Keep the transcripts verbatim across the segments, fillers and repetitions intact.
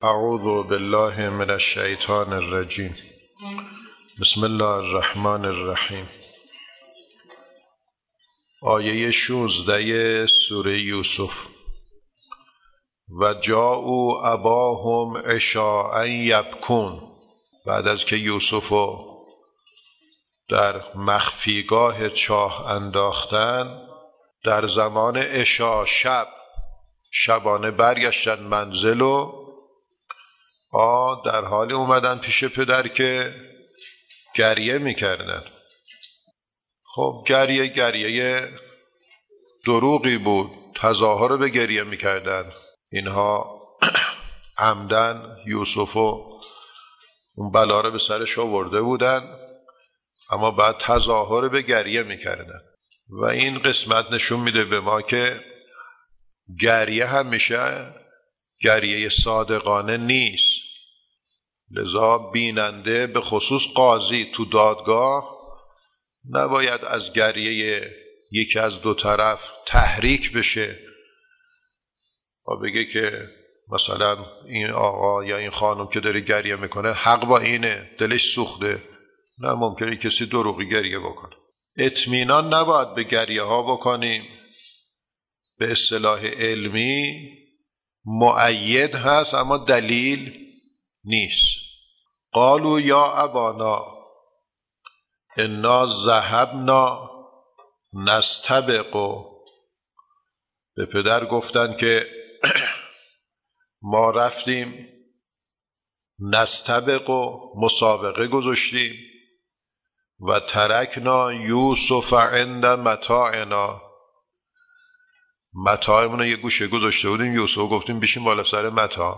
اعوذ بالله من الشیطان الرجیم. بسم الله الرحمن الرحیم. آیه شانزده سوره یوسف. و جاءوا اباهم عشاء یبکون. بعد از که یوسفو در مخفیگاه چاه انداختن، در زمان عشا شب شبانه برگشتن منزل و آ در حالی اومدن پیش پدر که گریه میکردن. خب گریه گریه دروغی بود، تظاهر به گریه میکردن. اینها عمدن یوسفو اون بلا رو به سرش آورده بودن، اما بعد تظاهر به گریه میکردن. و این قسمت نشون میده به ما که گریه همیشه گریه صادقانه نیست. لذا بیننده به خصوص قاضی تو دادگاه نباید از گریه یکی از دو طرف تحریک بشه و بگه که مثلا این آقا یا این خانم که داره گریه میکنه حق با اینه، دلش سوخته. نه، ممکنه کسی دروغی گریه بکنه. اطمینان نباید به گریه ها بکنیم. به اصطلاح علمی مؤید هست اما دلیل نیست. قالوا یا ابانا انا ذهبنا نستبق. به پدر گفتن که ما رفتیم نستبق، مسابقه گذاشتیم، و ترکنا یوسف عند متاعنا. متاعمون رو یه گوشه گذاشته بودیم، یوسف گفتیم بشین بالا سر متاع.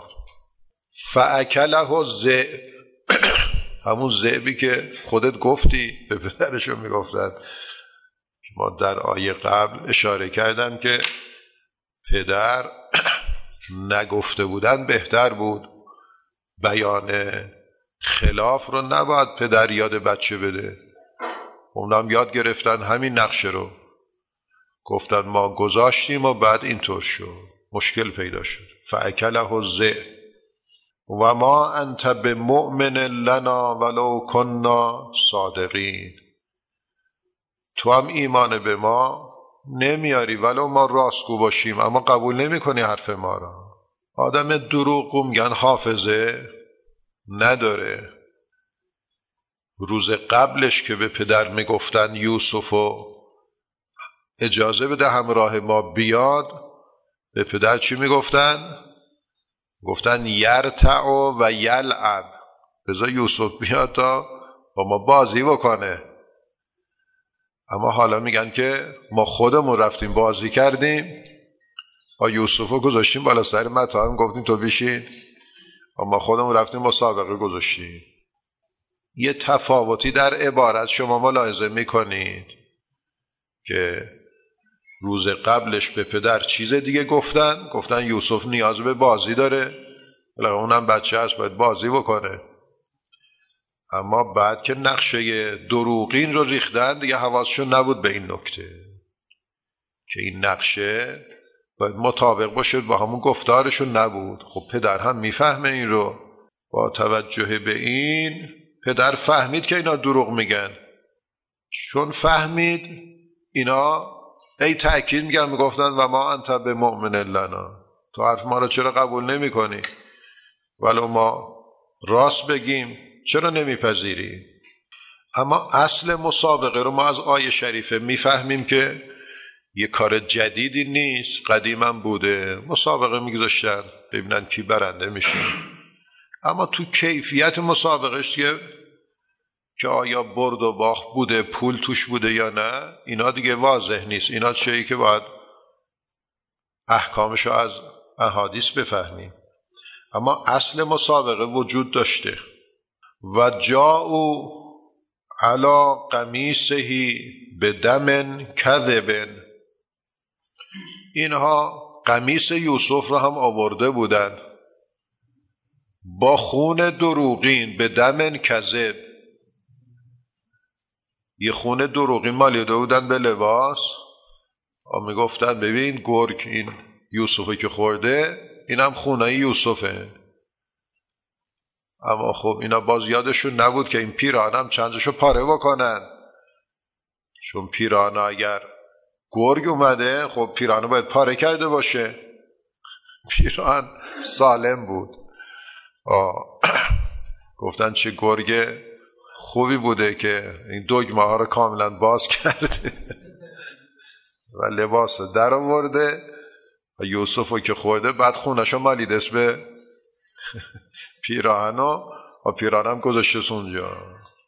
فاکله الذئب. همون ذئبی که خودت گفتی به پدرشون میگفتن. ما در آیه قبل اشاره کردم که پدر نگفته بودن بهتر بود. بیان خلاف رو نباید پدر یاد بچه بده. اونم یاد گرفتن همین نقشه رو، گفتن ما گذاشتیم و بعد اینطور شد، مشکل پیدا شد. فاکله الذئب و ما انت بمؤمن لنا ولو کنا صادقین. تو هم ایمان به ما نمیاری ولو ما راستگو باشیم، اما قبول نمی کنی حرف ما را. آدم دروغگو میگن حافظه نداره. روز قبلش که به پدر میگفتن یوسفو اجازه بده همراه ما بیاد، به پدر چی میگفتن؟ گفتن یرتع و یلعب. بذار یوسف بیاد تا با ما بازی بکنه. اما حالا میگن که ما خودمون رفتیم بازی کردیم، با یوسفو گذاشتیم بالا سر متاع، گفتیم تو بشین، اما خودمون رفتیم مسابقه گذاشتیم. یه تفاوتی در عبارت شما ملاحظه میکنید که روز قبلش به پدر چیز دیگه گفتن، گفتن یوسف نیاز به بازی داره، ولی اونم بچه هست باید بازی بکنه. اما بعد که نقشه دروغین رو ریختن دیگه حواسشون نبود به این نکته که این نقشه باید مطابق باشه با همون گفتارشون نبود. خب پدر هم میفهمه این رو. با توجه به این پدر فهمید که اینا دروغ میگن. چون فهمید اینا ای تأکید میگن، میگفتن و ما انت بمؤمن لنا، تو حرف ما رو چرا قبول نمی کنی؟ ولو ما راست بگیم چرا نمیپذیری؟ اما اصل مسابقه رو ما از آیه شریفه میفهمیم که یه کار جدیدی نیست، قدیما بوده. مسابقه میگذاشتن ببینن کی برنده میشه. اما تو کیفیت مسابقهش که که آیا برد و باخت بوده، پول توش بوده یا نه، اینا دیگه واضح نیست. اینا چیزی که باید احکامشو از احادیث بفهمیم. اما اصل مسابقه وجود داشته. و جاءوا علی قمیصه بدم کذب. اینها قمیص یوسف رو هم آورده بودن با خون دروغین، بدم کذب. یه خون دروغین مالیده بودن به لباس و میگفتن ببین گرگ این یوسفه که خورده، اینم خونای یوسفه. اما خب اینا باز یادشون نبود که این پیران هم چندشو پاره بکنن، چون پیران اگر گرگ اومده خب پیران باید پاره کرده باشه. پیران سالم بود. آه. گفتن چه گرگ خوبی بوده که این دگمه ها رو کاملا باز کرده و لباس رو در آورده و یوسف رو که خورده، بعد خونشو مالید اسم پیراهنو و پیراهن هم گذاشته اونجا.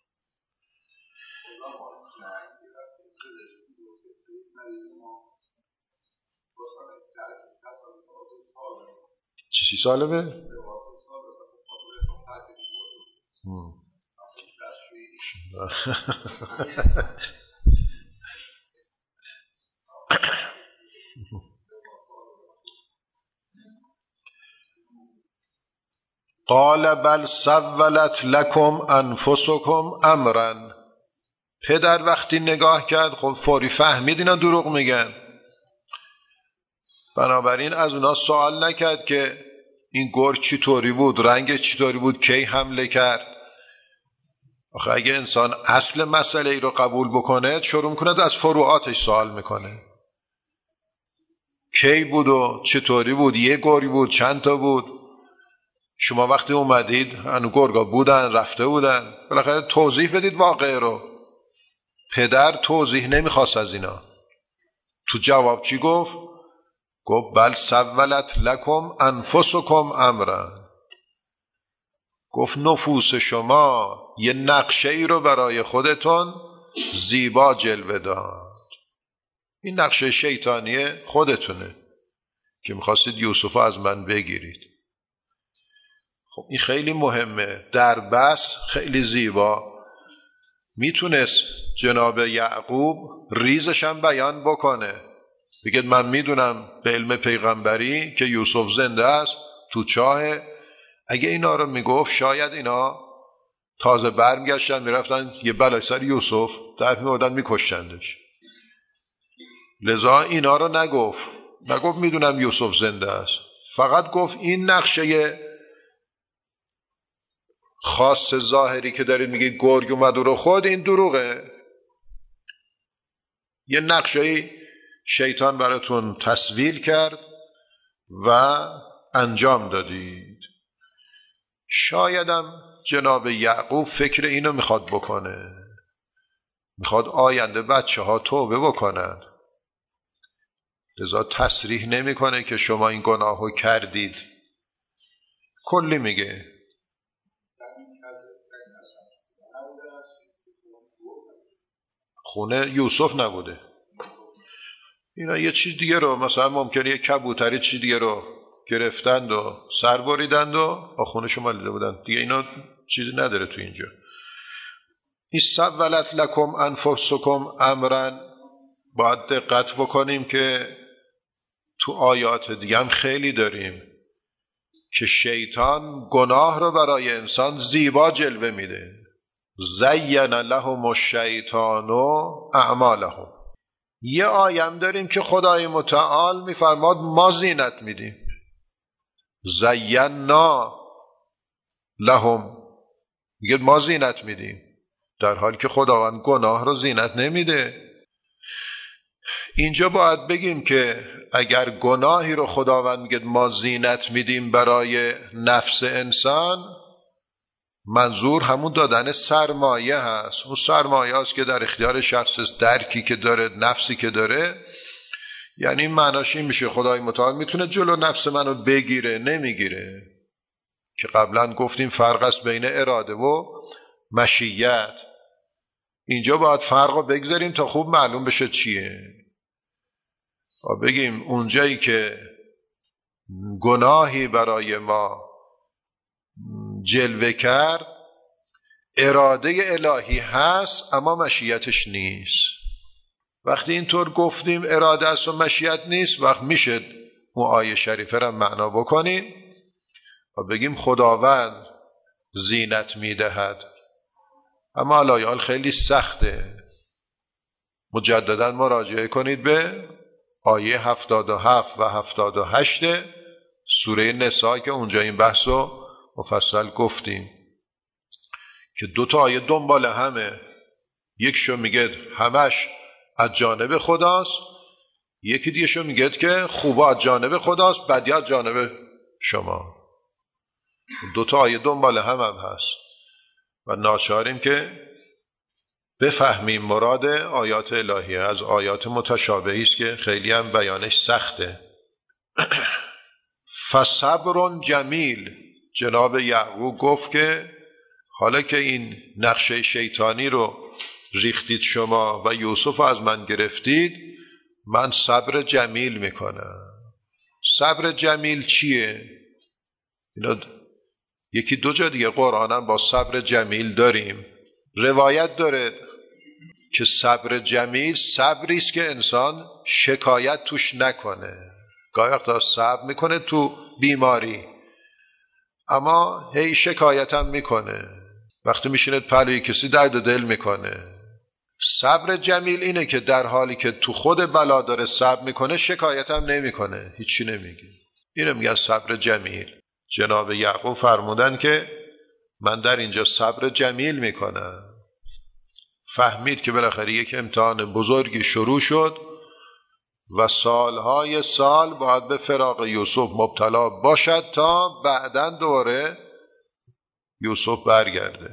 چی سالمه؟ قال بل سولت لكم انفسكم امرا. پدر وقتی نگاه کرد خب فوری فهمید اینا دروغ میگن، بنابراین از اونا سوال نکرد که این گرگ چی طوری بود، رنگ چی طوری بود، کی حمله کرد. آخه اگه انسان اصل مسئله ای رو قبول بکنه شروع میکنه از فروعاتش سوال میکنه، کی بود و چطوری بود، یه گرگ بود چند تا بود، شما وقتی اومدید هنو گرگا بودن رفته بودن، بالاخره توضیح بدید واقعه رو. پدر توضیح نمیخواست از اینا. تو جواب چی گفت؟ گفت بل سولت لکم انفسکم امرا. گفت نفوس شما یه نقشه ای رو برای خودتون زیبا جلوه داد. این نقشه شیطانیه خودتونه که میخواستید یوسف از من بگیرید. خب این خیلی مهمه. در بس خیلی زیبا میتونست جناب یعقوب ریزشم بیان بکنه، بگید من میدونم به علم پیغمبری که یوسف زنده است تو چاه. اگه اینا رو میگفت شاید اینا تازه برمیگشتن میرفتن یه بلای سر یوسف در میوردن میکشتندش. لذا اینا رو نگفت، نگفت میدونم یوسف زنده است، فقط گفت این نقشه خاص ظاهری که دارید میگه گرگ اومد رو خود، این دروغه. یه نقشه شیطان براتون تصویر کرد و انجام دادید. شایدم جناب یعقوب فکر اینو میخواد بکنه، میخواد آینده بچه ها توبه بکنن، لذا تصریح نمیکنه که شما این گناهو کردید، کلی میگه. خونه یوسف نبوده، اینا یه چیز دیگه رو، مثلا ممکنه یه کبوتری چیز دیگه رو گرفتند و سر بریدند و خونه شما لیده بودن دیگه، اینا چیزی نداره تو اینجا. این سولت لکم انفسکم امرا، باید دقت بکنیم که تو آیات دیگه هم خیلی داریم که شیطان گناه رو برای انسان زیبا جلوه میده. زین لهم الشیطان اعمالهم. یه آیم داریم که خدای متعال میفرماد ما زینت میدیم، زینا لهم، میگه ما زینت میدیم، در حالی که خداوند گناه رو زینت نمیده. اینجا باید بگیم که اگر گناهی رو خداوند میگه ما زینت میدیم برای نفس انسان، منظور همون دادن سرمایه هست. اون سرمایه هست که در اختیار شخص است، درکی که داره، نفسی که داره. یعنی معناش این میشه خدای متعال میتونه جلو نفس منو بگیره، نمیگیره، که قبلا گفتیم فرق است بین اراده و مشیت. اینجا باید فرق رو بگذاریم تا خوب معلوم بشه چیه. و بگیم اونجایی که گناهی برای ما جلوه کرد، اراده الهی هست اما مشیتش نیست. وقتی اینطور گفتیم اراده است و مشیت نیست، وقت میشه اون آیه شریفه را معنا بکنیم و بگیم خداوند زینت میدهد. اما الایال خیلی سخته. مجددا مراجعه کنید به آیه هفتاد و هفت و هفتاد و هشت سوره نساء که اونجا این بحث رو مفصل گفتیم. که دوتا آیه دنبال همه، یکشو میگه همش از جانب خداست، یکی دیگه‌شو میگه که خوبا از جانب خداست، بدی از جانب شما. دوتا آیه دنبال هم هم هست و ناچاریم که بفهمیم مراد آیات الهیه. از آیات متشابهی است که خیلی هم بیانش سخته. فصبر جمیل، جناب یعقوب گفت که حالا که این نقشه شیطانی رو ریختید شما و یوسف از من گرفتید، من صبر جمیل میکنم. صبر جمیل چیه؟ اینا یکی دو جا دیگه قرآنم با صبر جمیل داریم. روایت داره که صبر جمیل صبری است که انسان شکایت توش نکنه. گاهی وقتا صبر میکنه تو بیماری، اما هی شکایت هم میکنه. وقتی میشینه پلوی کسی درد دل میکنه. صبر جمیل اینه که در حالی که تو خود بلا داره صبر میکنه، شکایت هم نمیکنه، هیچی نمیگه. اینو میگن صبر جمیل. جناب یعقوب فرمودن که من در اینجا صبر جمیل میکنم. فهمید که بالاخره یک امتحان بزرگی شروع شد و سالهای سال باید به فراق یوسف مبتلا باشد تا بعداً دوره یوسف برگرده.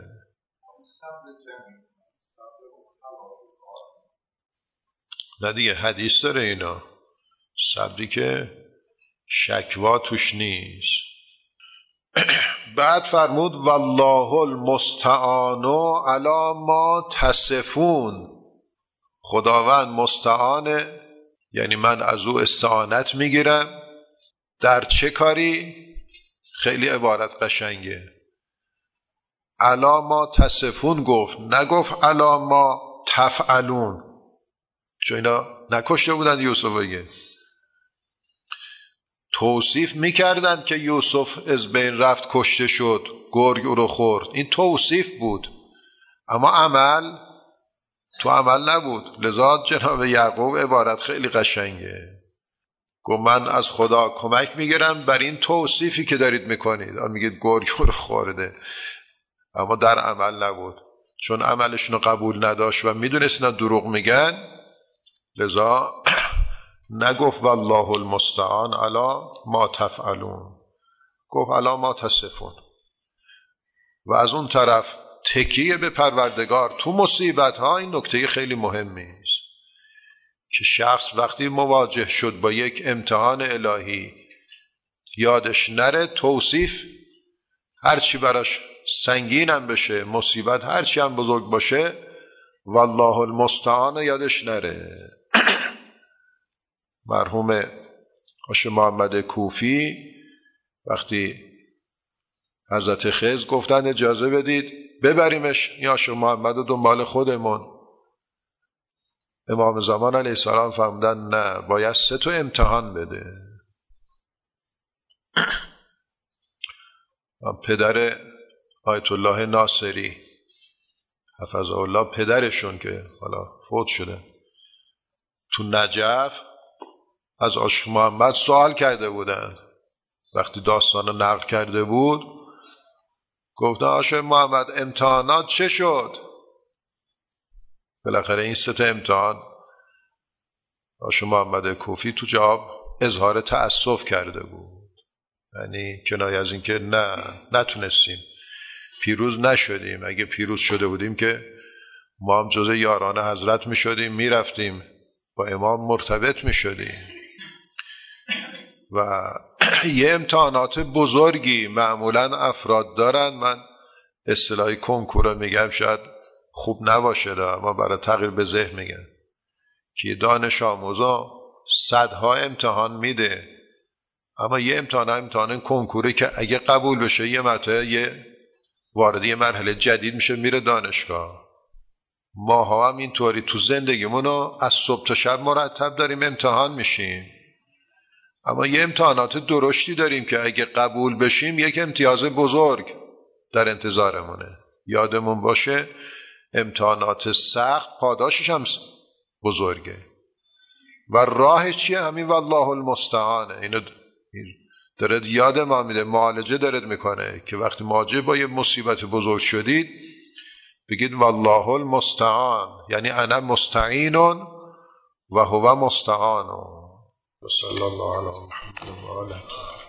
نه دیگه حدیث داره اینا، صبری که شکوا توش نیست. بعد فرمود والله المستعان علی ما تصفون، خداوند مستعانه، یعنی من از او استعانت میگیرم. در چه کاری؟ خیلی عبارت قشنگه. علی ما تصفون گفت، نگفت علی ما تفعلون، چون اینا نکشته بودن یوسف بگه. توصیف میکردن که یوسف از بین رفت، کشته شد، گرگ او رو خورد، این توصیف بود، اما عمل تو عمل نبود. لذا جناب یعقوب عبارت خیلی قشنگه، گفت من از خدا کمک میگیرم بر این توصیفی که دارید میکنید. آن میگید گرگ او رو خورده، اما در عمل نبود، چون عملشون رو قبول نداشت و میدونست اینا دروغ میگن. لذا نگفت والله المستعان علی ما تفعلون، گفت علی ما تصفون. و از اون طرف تکیه به پروردگار تو مصیبت ها، این نکته خیلی مهمی است که شخص وقتی مواجه شد با یک امتحان الهی یادش نره توصیف هرچی براش سنگین هم بشه، مصیبت هرچی هم بزرگ باشه، والله المستعان یادش نره. مرحوم حاج محمد کوفی وقتی حضرت خضر گفتن اجازه بدید ببریمش این حاج محمد رو دنبال خودمون، امام زمان علیه السلام فرمودن نه، باید سه تا امتحان بده. پدر آیت الله ناصری حفظه الله، پدرشون که حالا فوت شده، تو نجف از عاشق محمد سوال کرده بودن. وقتی داستان رو نقل کرده بود گفتن عاشق محمد امتحانات چه شد؟ بالاخره این سه تا امتحان عاشق محمد کوفی تو جواب اظهار تأسف کرده بود، یعنی کنایه از این که نه نتونستیم، پیروز نشدیم. اگه پیروز شده بودیم که ما هم جزء یاران حضرت می شدیم، می رفتیم با امام مرتبط می شدیم. و یه امتحانات بزرگی معمولا افراد دارن، من اصطلاحی کنکور میگم شاید خوب نباشه دا، اما برای تغییر به ذهن میگم که دانش آموزا صدها امتحان میده، اما یه امتحان امتحان کنکوره که اگه قبول بشه یه مطمئن یه وارد یه مرحله جدید میشه، میره دانشگاه. ماها هم اینطوری تو زندگیمونو از صبح تا شب مرتب داریم امتحان میشیم، اما یه امتحانات درشتی داریم که اگه قبول بشیم یک امتیاز بزرگ در انتظارمونه. یادمون باشه امتحانات سخت پاداشش هم بزرگه و راهش چیه؟ همین والله المستعانه. اینو دارد یاد ما میده، معالجه دارد میکنه که وقتی مواجه با یه مصیبت بزرگ شدید بگید والله المستعان، یعنی انا مستعین و هو مستعان. و صلی الله علی محمد و آله.